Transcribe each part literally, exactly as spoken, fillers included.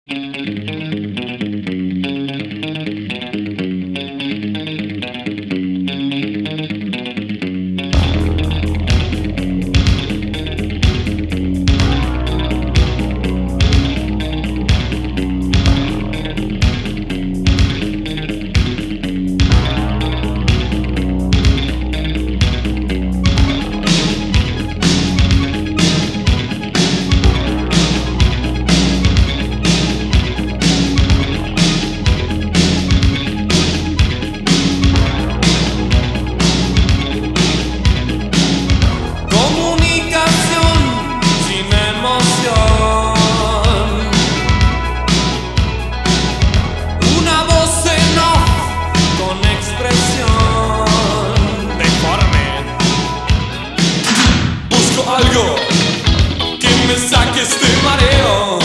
Algo que me saque este mareo.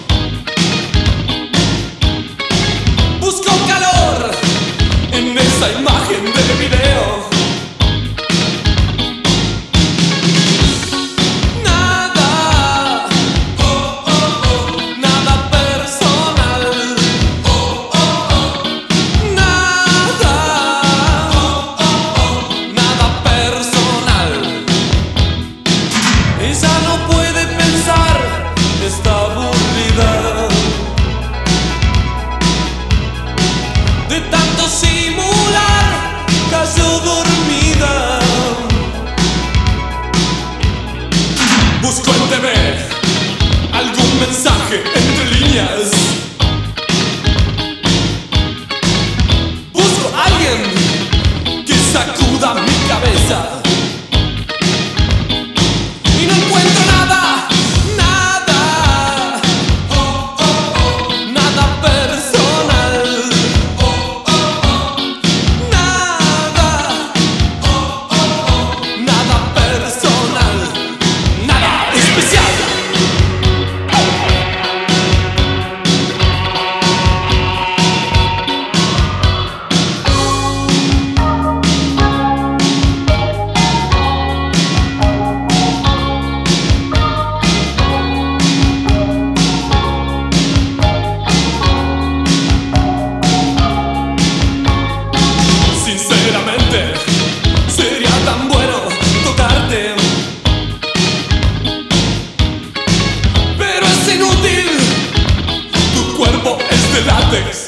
Busco calor en esa imagen de video. Nada, oh, oh, oh, nada personal. Oh, oh, oh, nada, oh, oh, oh, nada personal. Ella no puede pensar, está aburrida de tanto simular, cayó dormida. Busco en T V algún mensaje entre líneas. Busco a alguien que sacuda mi cabeza. Y no encuentro nada, nada, oh, oh, oh, nada personal, oh, oh, oh, nada, oh, oh, oh, nada personal, nada especial. Sinceramente, sería tan bueno tocarte, pero es inútil, tu cuerpo es de látex.